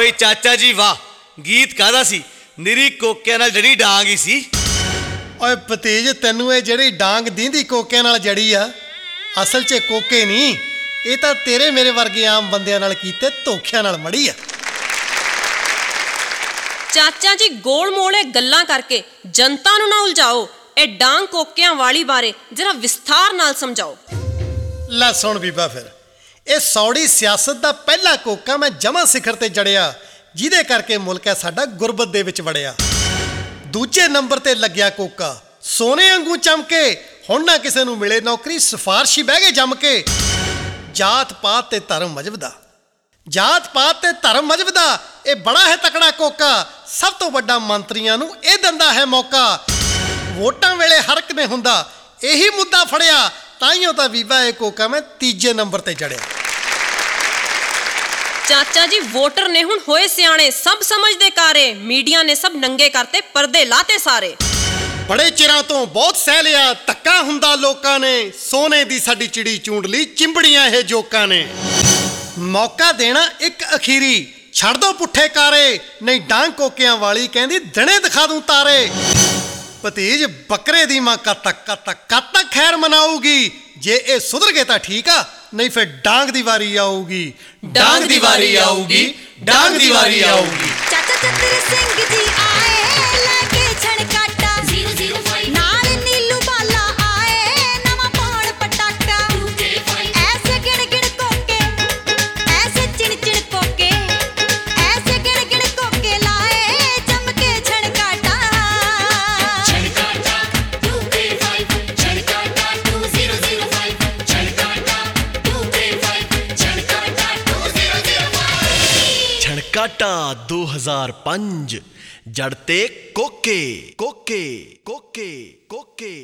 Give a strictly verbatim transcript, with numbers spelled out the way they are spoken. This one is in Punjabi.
ਬਈ ਚਾਚਾ ਜੀ ਵਾਹ, ਗੀਤ ਕਾਹਦਾ ਸੀ, ਨਿਰੀ ਕੋਕਿਆਂ ਨਾਲ ਜੜੀ ਡਾਂਗ ਹੀ ਸੀ। ਓਏ ਭਤੀਜ, ਤੈਨੂੰ ਇਹ ਜਿਹੜੀ ਡਾਂਗ ਦੀਂਦੀ ਕੋਕਿਆਂ ਨਾਲ ਜੜੀ ਆ, ਅਸਲ 'ਚ ਕੋਕੇ ਨਹੀਂ, ਇਹ ਤਾਂ ਤੇਰੇ ਮੇਰੇ ਵਰਗੇ ਆਮ ਬੰਦਿਆਂ ਨਾਲ ਕੀਤੇ ਧੋਖਿਆਂ ਨਾਲ ਮੜੀ ਆ। ਚਾਚਾ ਜੀ ਗੋਲ ਮੋਲੇ ਗੱਲਾਂ ਕਰਕੇ ਜਨਤਾ ਨੂੰ ਨਾ ਉਲਝਾਓ। ਇਹ ਡਾਂਗ ਕੋਕਿਆਂ ਵਾਲੀ ਬਾਰੇ ਜਰਾ ਵਿਸਥਾਰ ਨਾਲ ਸਮਝਾਓ। ਲੈ ਸੁਣ ਬੀਬਾ, ਫਿਰ ਇਹ ਸੌੜੀ ਸਿਆਸਤ ਦਾ ਪਹਿਲਾ ਕੋਕਾ ਮੈਂ ਜਮਾਂ ਸਿਖਰ ਤੇ ਜੜਿਆ, ਜਿਹਦੇ ਕਰਕੇ ਮੁਲਕ ਹੈ ਸਾਡਾ ਗੁਰਬਤ ਦੇ ਵਿੱਚ ਵੜਿਆ। ਦੂਜੇ ਨੰਬਰ ਤੇ ਲੱਗਿਆ ਕੋਕਾ ਸੋਨੇ ਵਾਂਗੂ ਚਮਕੇ, ਹੁਣ ਨਾ ਕਿਸੇ ਨੂੰ ਮਿਲੇ ਨੌਕਰੀ, ਸਿਫਾਰਸ਼ੀ ਬਹਿ ਗਏ ਜੰਮ ਕੇ। ਜਾਤ ਪਾਤ ਤੇ ਧਰਮ ਮਜ਼ਹਬ ਦਾ, ਜਾਤ ਪਾਤ ਤੇ ਧਰਮ ਮਜ਼ਹਬ ਦਾ ਇਹ ਬੜਾ ਹੈ ਤਕੜਾ ਕੋਕਾ। ਸਭ ਤੋਂ ਵੱਡਾ ਮੰਤਰੀਆਂ ਨੂੰ ਇਹ ਦਿੰਦਾ ਹੈ ਮੌਕਾ। ਵੋਟਾਂ ਵੇਲੇ ਹਰ ਇੱਕ ਨੇ ਹੁੰਦਾ ਇਹੀ ਮੁੱਦਾ ਫੜਿਆ, ਤਾਈਓ ਤਾਂ ਬੀਬਾ ਇਹ ਕੋਕਾ ਮੈਂ ਤੀਜੇ ਨੰਬਰ ਤੇ ਜੜਿਆ। ਚਾਚਾ ਜੀ ਵੋਟਰ ਨੇ ਹੁਣ ਹੋਏ ਸਿਆਣੇ, ਸਭ ਸਮਝਦੇ ਕਾਰੇ, ਮੀਡੀਆ ਨੇ ਸਭ ਨੰਗੇ ਕਰਤੇ, ਪਰਦੇ ਲਾਤੇ ਸਾਰੇ। ਬੜੇ ਚਿਰਾਂ ਤੋਂ ਬਹੁਤ ਸਹਿ ਲਿਆ, ਧੱਕਾ ਹੁੰਦਾ ਲੋਕਾਂ ਨੇ, ਸੋਨੇ ਦੀ ਸਾਡੀ ਚਿੜੀ ਚੂੰਡ ਲਈ ਚਿੰਬੜੀਆਂ ਇਹ ਜੋਕਾਂ ਨੇ। ਮੌਕਾ ਦੇਣਾ ਇੱਕ ਅਖੀਰੀ, ਛੱਡ ਦੋ ਪੁੱਠੇ ਕਾਰੇ, ਨਹੀਂ ਡਾਂਗ ਕੋਕਿਆਂ ਵਾਲੀ ਕਹਿੰਦੀ ਦਿਨੇ ਦਿਖਾ ਦੂੰ ਤਾਰੇ। ਭਤੀਜ ਬੱਕਰੇ ਦੀ ਮਾਂ ਕਦ ਤੱਕ ਕਦ ਤੱਕ ਕਦ ਤੱਕ ਖੈਰ ਮਨਾਊਗੀ, ਜੇ ਇਹ ਸੁਧਰ ਗਏ ਤਾਂ ਠੀਕ ਆ, ਨਹੀਂ ਫਿਰ ਡਾਂਗ ਦੀ ਵਾਰੀ ਆਊਗੀ, ਡਾਂਗ ਦੀ ਵਾਰੀ ਆਊਗੀ, ਡਾਂਗ ਦੀ ਵਾਰੀ ਆਊਗੀ। ਚਾਚਾ ਚਤਰ ਸਿੰਘ ਜੀ ਆਏ ਲੈ ਕੇ ਛਣਕਾਟਾ, ਜ਼ੀਰੋ ਜ਼ੀਰੋ ਫਾਈਵ ਨਾਲ ਨੀਲੂ ਬਾਲਾ ਆਏ ਨਵਾਂ ਪਾਉਣ ਪਟਾਕਾ, ਟੂ ਕੇ ਫਾਈਵ ਐਸੇ ਗਿਣ ਗਿਣ ਕੋਕੇ, ਐਸੇ ਚਿਣ ਚਿਣ ਕੋਕੇ, ਐਸੇ ਗਿਣ ਗਿਣ ਕੋਕੇ ਲਾਏ ਜੰਮ ਕੇ Chhankata, Chhankata two K five, Chhankata two zero zero five, Chhankata two K five, Chhankata two zero zero five. Chhankata ਦੋ ਹਜ਼ਾਰ ਪੰਜ, ਜੜ ਤੇ ਕੋਕੇ ਕੋਕੇ ਕੋਕੇ ਕੋਕੇ।